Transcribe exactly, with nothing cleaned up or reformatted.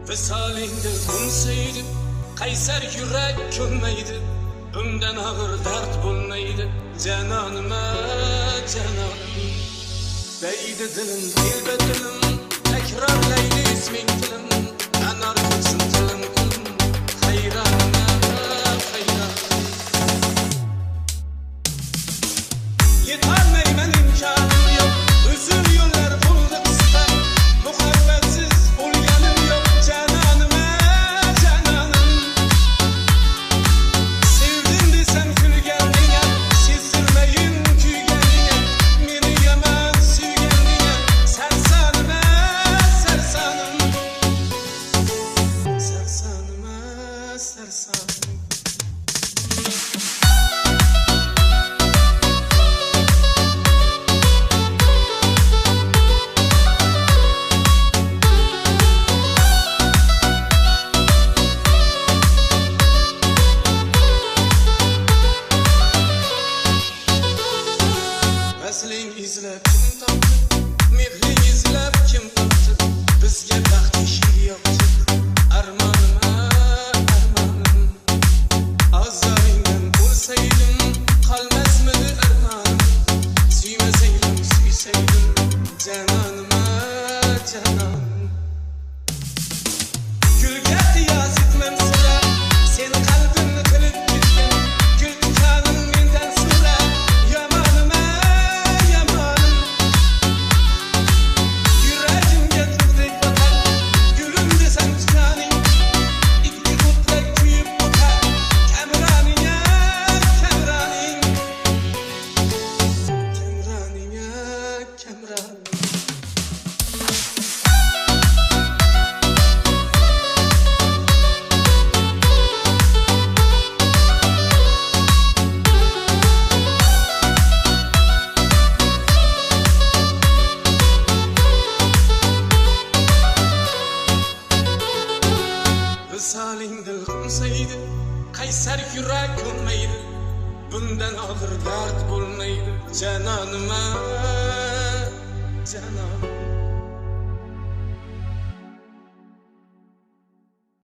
Visalingda unsaydi, qaysar yurak ko'nmaydi, bundan og'ir dard bo'lmaydi, janonima janonim. Deydi dilim, dilba dilim, takrorlaydi isming tilim, anar qilsin tilim tilim, hayronima hayronim. Yetolmayman imkonim yo'q, uzun yo'llar bo'ldi qisqa, muhabbatsiz bo'lganim yo'q, janonima janonim. Sevdim desam kulganinga, sezdirmayin kuyganinga, meni yomon suyganinga, sarsanima sarsanim, sarsanima sarsanim. Asling izlab kim topdi, mehring izlab kim topdi, bizga baxt eshik yopdi, armonima armonim. Ozoringdan o'lsaydim, qolmasmidi armonim, suymasaydim suysaydim, janonima janonim. Gulga qiyos etmam sira, sen qalbimni qilib ketgan, gul tikanim mendan sira, yomonima yomonim. Yuragimga turdek botar, gulim desam tikaning, ikki ko'prak kuyib o'tar, kamroninga kamroning, kamroninga kamroning. Visalingda unsaydi, qaysar yurak ko'nmaydi, bundan og'ir dard bo'lmaydi, janonima janonim.